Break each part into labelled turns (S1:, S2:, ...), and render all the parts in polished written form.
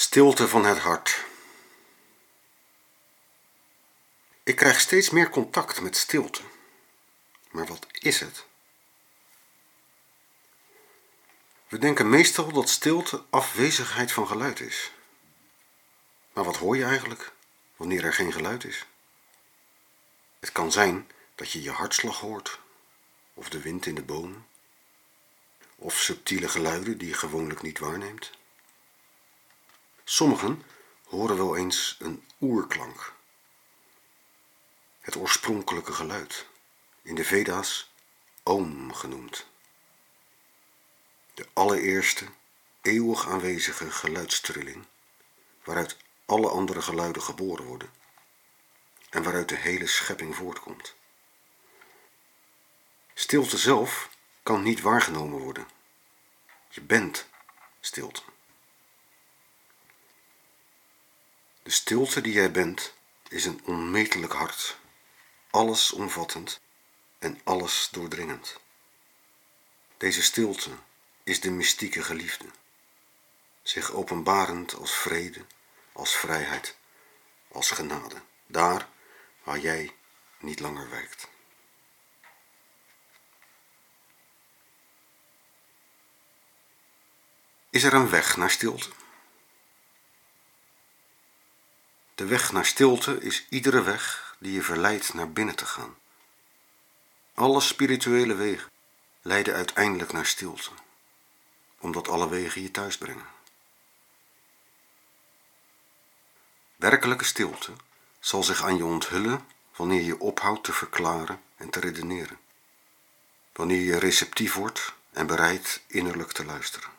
S1: Stilte van het hart. Ik krijg steeds meer contact met stilte. Maar wat is het? We denken meestal dat stilte afwezigheid van geluid is. Maar wat hoor je eigenlijk wanneer er geen geluid is? Het kan zijn dat je je hartslag hoort, of de wind in de bomen, of subtiele geluiden die je gewoonlijk niet waarneemt. Sommigen horen wel eens een oerklank. Het oorspronkelijke geluid, in de Veda's Om genoemd. De allereerste, eeuwig aanwezige geluidstrilling, waaruit alle andere geluiden geboren worden en waaruit de hele schepping voortkomt. Stilte zelf kan niet waargenomen worden. Je bent stilte. De stilte die jij bent is een onmetelijk hart, allesomvattend en alles doordringend. Deze stilte is de mystieke geliefde, zich openbarend als vrede, als vrijheid, als genade, daar waar jij niet langer wijkt. Is er een weg naar stilte? De weg naar stilte is iedere weg die je verleidt naar binnen te gaan. Alle spirituele wegen leiden uiteindelijk naar stilte, omdat alle wegen je thuis brengen. Werkelijke stilte zal zich aan je onthullen wanneer je ophoudt te verklaren en te redeneren. Wanneer je receptief wordt en bereid innerlijk te luisteren.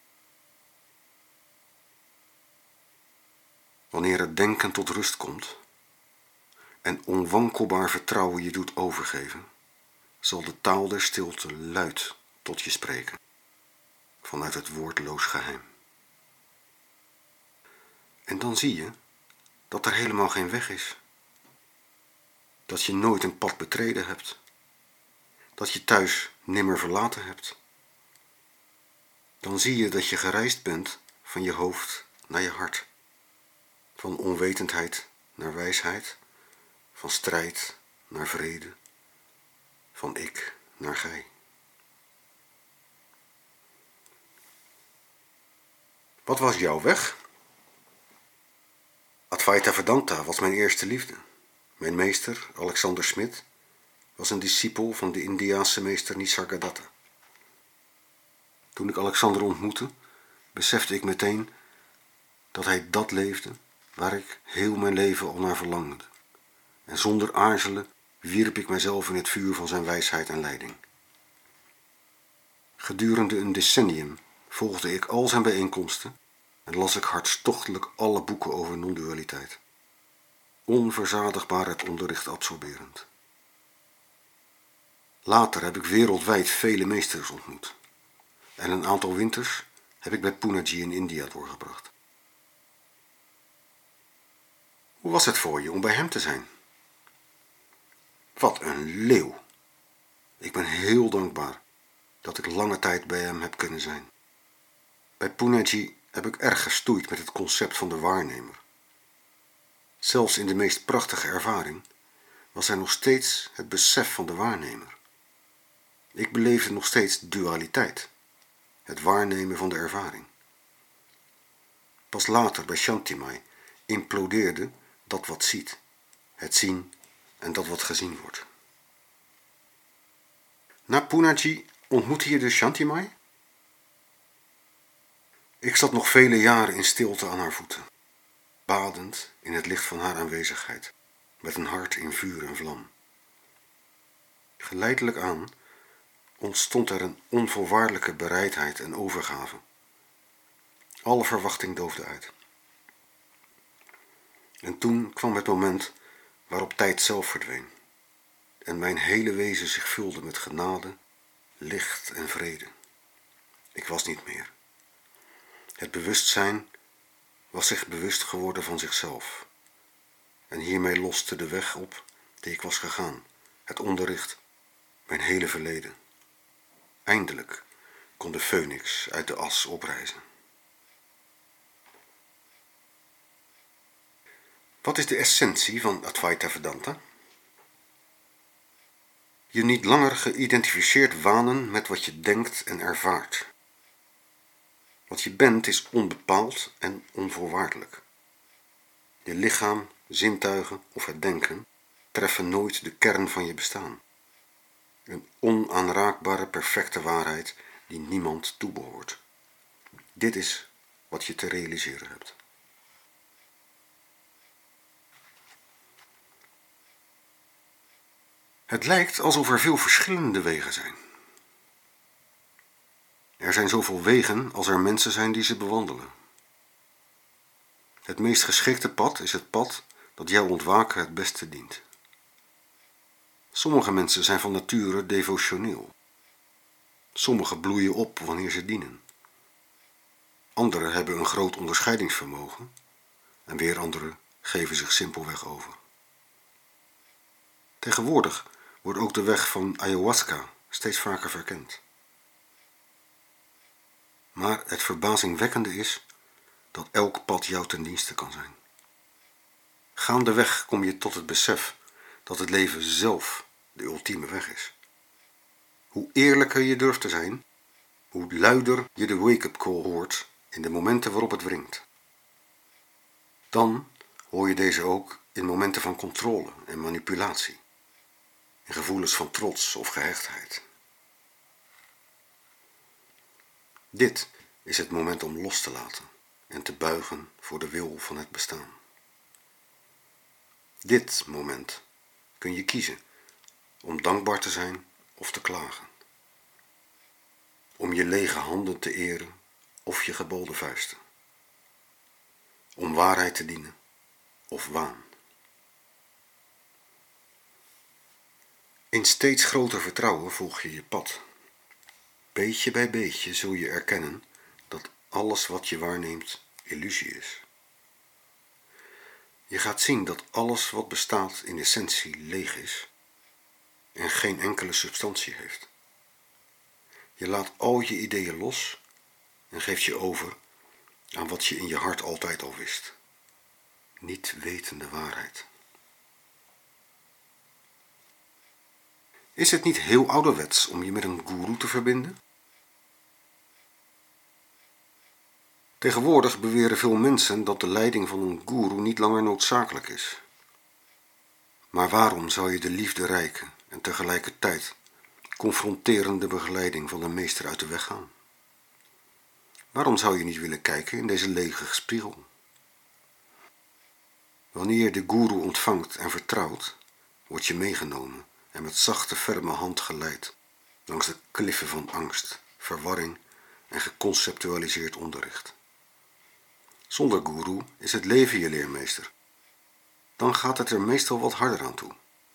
S1: Wanneer het denken tot rust komt en onwankelbaar vertrouwen je doet overgeven, zal de taal der stilte luid tot je spreken, vanuit het woordloos geheim. En dan zie je dat er helemaal geen weg is. Dat je nooit een pad betreden hebt. Dat je thuis nimmer verlaten hebt. Dan zie je dat je gereisd bent van je hoofd naar je hart. Van onwetendheid naar wijsheid. Van strijd naar vrede. Van ik naar gij. Wat was jouw weg? Advaita Vedanta was mijn eerste liefde. Mijn meester, Alexander Smit, was een discipel van de Indiase meester Nisargadatta. Toen ik Alexander ontmoette, besefte ik meteen dat hij dat leefde waar ik heel mijn leven al naar verlangde. En zonder aarzelen wierp ik mijzelf in het vuur van zijn wijsheid en leiding. Gedurende een decennium volgde ik al zijn bijeenkomsten en las ik hartstochtelijk alle boeken over non-dualiteit. Onverzadigbaar het onderricht absorberend. Later heb ik wereldwijd vele meesters ontmoet. En een aantal winters heb ik bij Poonaji in India doorgebracht. Hoe was het voor je om bij hem te zijn? Wat een leeuw! Ik ben heel dankbaar dat ik lange tijd bij hem heb kunnen zijn. Bij Poonaji heb ik erg gestoeid met het concept van de waarnemer. Zelfs in de meest prachtige ervaring was er nog steeds het besef van de waarnemer. Ik beleefde nog steeds dualiteit, het waarnemen van de ervaring. Pas later bij Shantimai implodeerde dat wat ziet, het zien en dat wat gezien wordt. Na Poonaji ontmoette je dus Shantimai? Ik zat nog vele jaren in stilte aan haar voeten, badend in het licht van haar aanwezigheid, met een hart in vuur en vlam. Geleidelijk aan ontstond er een onvoorwaardelijke bereidheid en overgave. Alle verwachting doofde uit. En toen kwam het moment waarop tijd zelf verdween en mijn hele wezen zich vulde met genade, licht en vrede. Ik was niet meer. Het bewustzijn was zich bewust geworden van zichzelf. En hiermee loste de weg op die ik was gegaan, het onderricht, mijn hele verleden. Eindelijk kon de phoenix uit de as oprijzen. Wat is de essentie van Advaita Vedanta? Je niet langer geïdentificeerd wanen met wat je denkt en ervaart. Wat je bent is onbepaald en onvoorwaardelijk. Je lichaam, zintuigen of het denken treffen nooit de kern van je bestaan. Een onaanraakbare perfecte waarheid die niemand toebehoort. Dit is wat je te realiseren hebt. Het lijkt alsof er veel verschillende wegen zijn. Er zijn zoveel wegen als er mensen zijn die ze bewandelen. Het meest geschikte pad is het pad dat jouw ontwaken het beste dient. Sommige mensen zijn van nature devotioneel. Sommigen bloeien op wanneer ze dienen. Anderen hebben een groot onderscheidingsvermogen en weer anderen geven zich simpelweg over. Tegenwoordig wordt ook de weg van ayahuasca steeds vaker verkend. Maar het verbazingwekkende is dat elk pad jou ten dienste kan zijn. Gaandeweg kom je tot het besef dat het leven zelf de ultieme weg is. Hoe eerlijker je durft te zijn, hoe luider je de wake-up call hoort in de momenten waarop het wringt. Dan hoor je deze ook in momenten van controle en manipulatie, in gevoelens van trots of gehechtheid. Dit is het moment om los te laten en te buigen voor de wil van het bestaan. Dit moment kun je kiezen om dankbaar te zijn of te klagen. Om je lege handen te eren of je gebalde vuisten. Om waarheid te dienen of waan. In steeds groter vertrouwen volg je je pad. Beetje bij beetje zul je erkennen dat alles wat je waarneemt illusie is. Je gaat zien dat alles wat bestaat in essentie leeg is en geen enkele substantie heeft. Je laat al je ideeën los en geeft je over aan wat je in je hart altijd al wist. Niet wetende waarheid. Is het niet heel ouderwets om je met een goeroe te verbinden? Tegenwoordig beweren veel mensen dat de leiding van een goeroe niet langer noodzakelijk is. Maar waarom zou je de liefderijke en tegelijkertijd confronterende begeleiding van een meester uit de weg gaan? Waarom zou je niet willen kijken in deze lege spiegel? Wanneer je de goeroe ontvangt en vertrouwt, word je meegenomen en met zachte, ferme hand geleid langs de kliffen van angst, verwarring en geconceptualiseerd onderricht. Zonder goeroe is het leven je leermeester. Dan gaat het er meestal wat harder aan toe.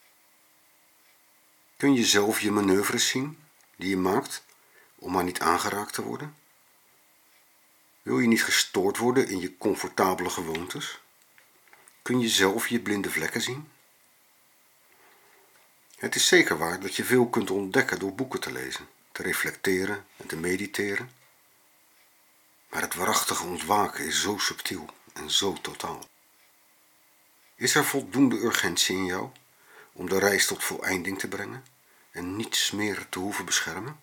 S1: Kun je zelf je manoeuvres zien die je maakt om maar niet aangeraakt te worden? Wil je niet gestoord worden in je comfortabele gewoontes? Kun je zelf je blinde vlekken zien? Het is zeker waar dat je veel kunt ontdekken door boeken te lezen, te reflecteren en te mediteren. Maar het waarachtige ontwaken is zo subtiel en zo totaal. Is er voldoende urgentie in jou om de reis tot voleinding te brengen en niets meer te hoeven beschermen?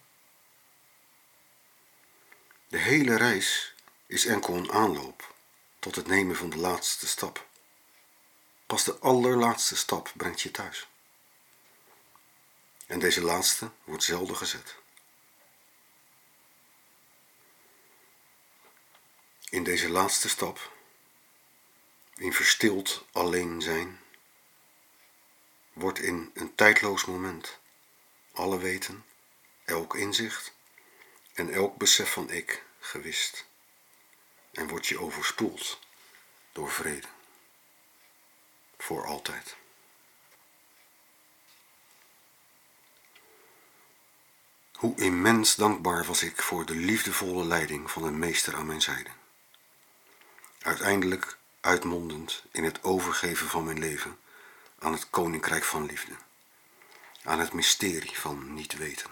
S1: De hele reis is enkel een aanloop tot het nemen van de laatste stap. Pas de allerlaatste stap brengt je thuis. En deze laatste wordt zelden gezet. In deze laatste stap, in verstild alleen zijn, wordt in een tijdloos moment alle weten, elk inzicht en elk besef van ik gewist. En word je overspoeld door vrede. Voor altijd. Hoe immens dankbaar was ik voor de liefdevolle leiding van een meester aan mijn zijde. Uiteindelijk uitmondend in het overgeven van mijn leven aan het koninkrijk van liefde. Aan het mysterie van niet weten.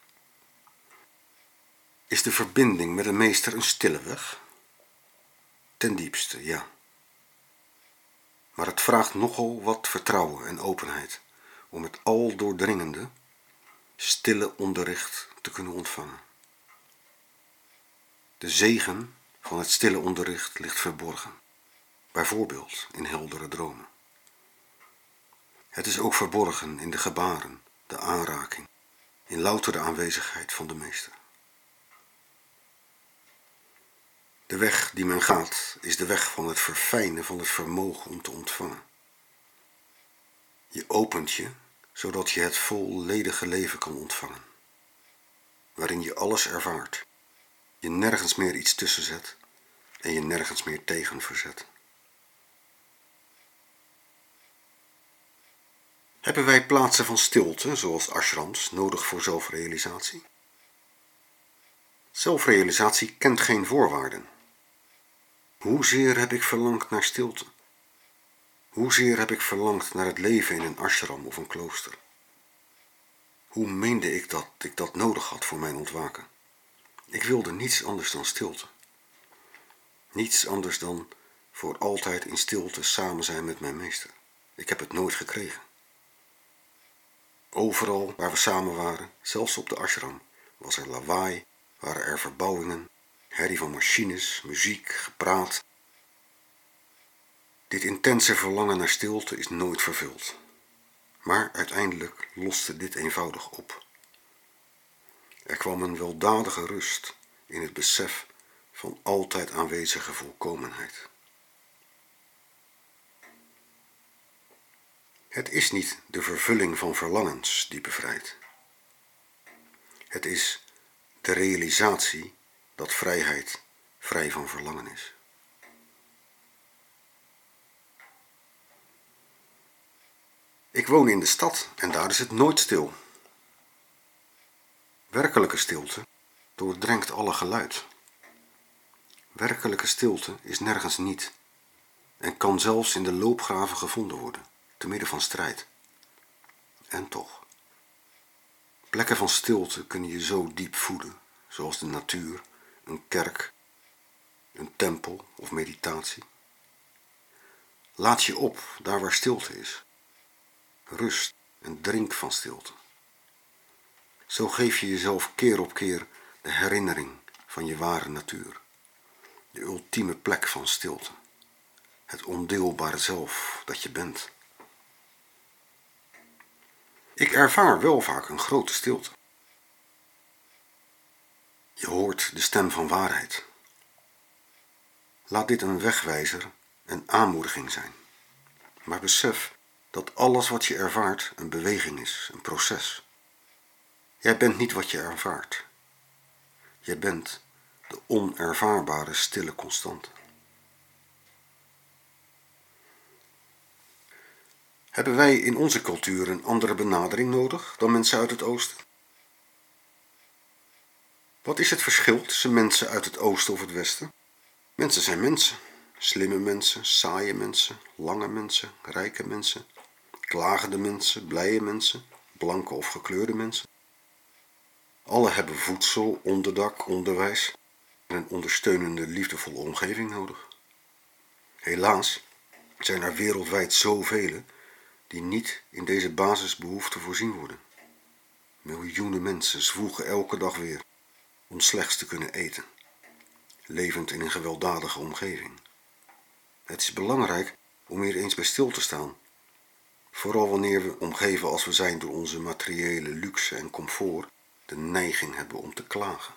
S1: Is de verbinding met een meester een stille weg? Ten diepste, ja. Maar het vraagt nogal wat vertrouwen en openheid om het al doordringende, stille onderricht te kunnen ontvangen. De zegen van het stille onderricht ligt verborgen, bijvoorbeeld in heldere dromen. Het is ook verborgen in de gebaren, de aanraking, in loutere aanwezigheid van de meester. De weg die men gaat is de weg van het verfijnen van het vermogen om te ontvangen. Je opent je, zodat je het volledige leven kan ontvangen, waarin je alles ervaart, je nergens meer iets tussen zet en je nergens meer tegen verzet. Hebben wij plaatsen van stilte, zoals ashrams, nodig voor zelfrealisatie? Zelfrealisatie kent geen voorwaarden. Hoezeer heb ik verlangd naar stilte? Hoezeer heb ik verlangd naar het leven in een ashram of een klooster? Hoe meende ik dat nodig had voor mijn ontwaken? Ik wilde niets anders dan stilte. Niets anders dan voor altijd in stilte samen zijn met mijn meester. Ik heb het nooit gekregen. Overal waar we samen waren, zelfs op de ashram, was er lawaai, waren er verbouwingen, herrie van machines, muziek, gepraat. Dit intense verlangen naar stilte is nooit vervuld. Maar uiteindelijk loste dit eenvoudig op. Er kwam een weldadige rust in het besef van altijd aanwezige volkomenheid. Het is niet de vervulling van verlangens die bevrijdt. Het is de realisatie dat vrijheid vrij van verlangen is. Ik woon in de stad en daar is het nooit stil. Werkelijke stilte doordrenkt alle geluid. Werkelijke stilte is nergens niet en kan zelfs in de loopgraven gevonden worden, te midden van strijd. En toch, plekken van stilte kunnen je zo diep voeden, zoals de natuur, een kerk, een tempel of meditatie. Laat je op daar waar stilte is. Rust en drink van stilte. Zo geef je jezelf keer op keer de herinnering van je ware natuur. De ultieme plek van stilte. Het ondeelbare zelf dat je bent. Ik ervaar wel vaak een grote stilte. Je hoort de stem van waarheid. Laat dit een wegwijzer en aanmoediging zijn. Maar besef dat alles wat je ervaart een beweging is, een proces. Jij bent niet wat je ervaart. Jij bent de onervaarbare stille constante. Hebben wij in onze cultuur een andere benadering nodig dan mensen uit het oosten? Wat is het verschil tussen mensen uit het oosten of het westen? Mensen zijn mensen. Slimme mensen, saaie mensen, lange mensen, rijke mensen, klagende mensen, blije mensen, blanke of gekleurde mensen. Alle hebben voedsel, onderdak, onderwijs en een ondersteunende, liefdevolle omgeving nodig. Helaas zijn er wereldwijd zoveel die niet in deze basisbehoeften voorzien worden. Miljoenen mensen zwoegen elke dag weer om slechts te kunnen eten, levend in een gewelddadige omgeving. Het is belangrijk om hier eens bij stil te staan, vooral wanneer we, omgeven als we zijn door onze materiële luxe en comfort, de neiging hebben om te klagen.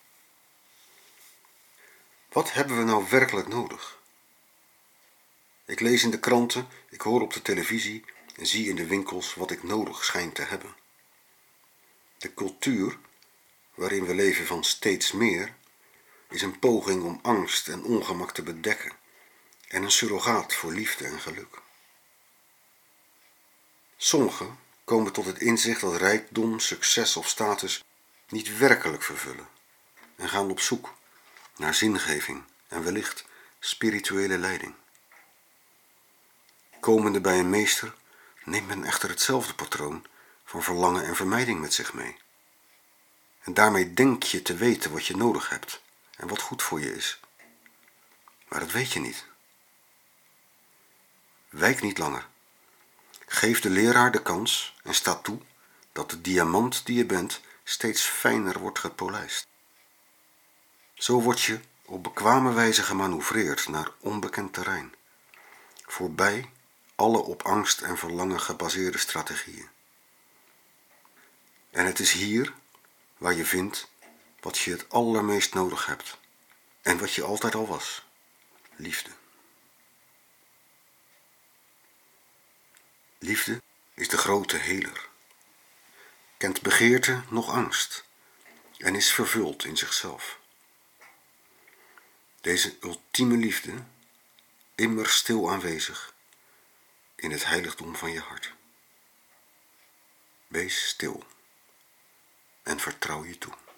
S1: Wat hebben we nou werkelijk nodig? Ik lees in de kranten, ik hoor op de televisie en zie in de winkels wat ik nodig schijn te hebben. De cultuur, waarin we leven van steeds meer, is een poging om angst en ongemak te bedekken en een surrogaat voor liefde en geluk. Sommigen komen tot het inzicht dat rijkdom, succes of status niet werkelijk vervullen en gaan op zoek naar zingeving en wellicht spirituele leiding. Komende bij een meester neemt men echter hetzelfde patroon van verlangen en vermijding met zich mee. En daarmee denk je te weten wat je nodig hebt en wat goed voor je is. Maar dat weet je niet. Wijk niet langer. Geef de leraar de kans en sta toe dat de diamant die je bent steeds fijner wordt gepolijst. Zo word je op bekwame wijze gemanoeuvreerd naar onbekend terrein, voorbij alle op angst en verlangen gebaseerde strategieën. En het is hier waar je vindt wat je het allermeest nodig hebt en wat je altijd al was: liefde. Liefde is de grote heler, kent begeerte noch angst en is vervuld in zichzelf. Deze ultieme liefde, immer stil aanwezig in het heiligdom van je hart. Wees stil en vertrouw je toe.